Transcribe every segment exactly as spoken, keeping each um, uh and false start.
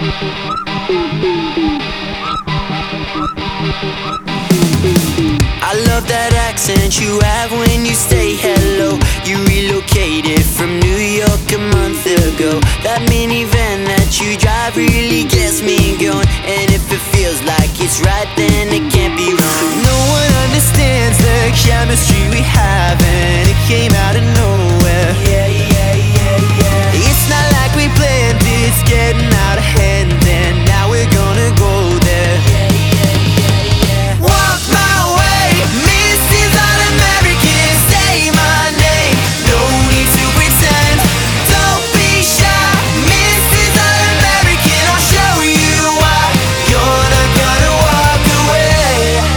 I love that accent you have when you say hello. You relocated from New York a month ago. That minivan that you drive really gets me going. And if it feels like it's right, then it can't be wrong. No one understands the chemistry we have, and it came out of nowhere. Yeah, yeah, yeah, yeah. It's not like we planned it, it's getting out of hand, and now we're gonna go there. Yeah, yeah, yeah, yeah. Walk my way, Missus All-American, say my name. No need to pretend, don't be shy. Missus All-American, I'll show you why. You're not gonna walk away.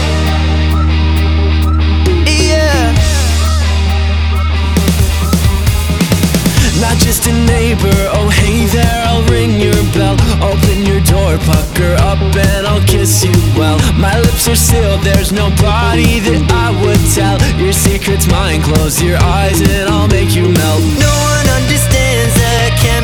Yeah. Not just a neighbor, oh hey there, I'll ring your bell. Open your door, pucker up and I'll kiss you well. My lips are sealed, there's nobody that I would tell. Your secret's mine, close your eyes and I'll make you melt. No one understands the